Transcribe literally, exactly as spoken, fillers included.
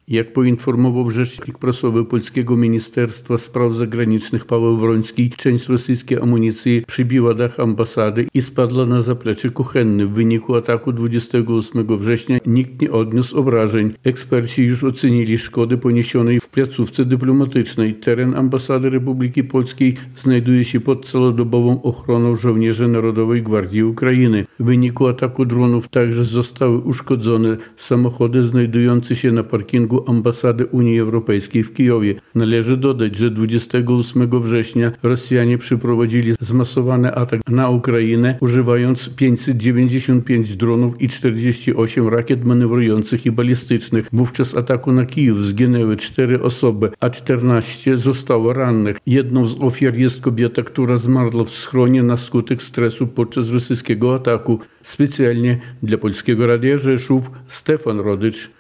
Jak poinformował rzecznik prasowy polskiego Ministerstwa Spraw Zagranicznych Paweł Wroński, część rosyjskiej amunicji przybiła dach ambasady i spadła na zaplecze kuchenne. W wyniku ataku dwudziestego ósmego września nikt nie odniósł obrażeń. Eksperci już ocenili szkody poniesionej w placówce dyplomatycznej. Teren ambasady Republiki Polskiej znajduje się pod celodobową ochroną żołnierzy Narodowej Gwardii Ukrainy. W wyniku ataku dronów także zostały uszkodzone samochody znajdujące się na parkingu ambasady Unii Europejskiej w Kijowie. Należy dodać, że dwudziestego ósmego września Rosjanie przeprowadzili zmasowany atak na Ukrainę, używając pięćset dziewięćdziesiąt pięć dronów i czterdzieści osiem rakiet manewrujących i balistycznych. Wówczas ataku na Kijów zginęły cztery osoby, a czternaście zostało rannych. Jedną z ofiar jest kobieta, która zmarła w schronie na skutek stresu podczas rosyjskiego ataku. Specjalnie dla Polskiego Radia Rzeszów Stefan Rodycz.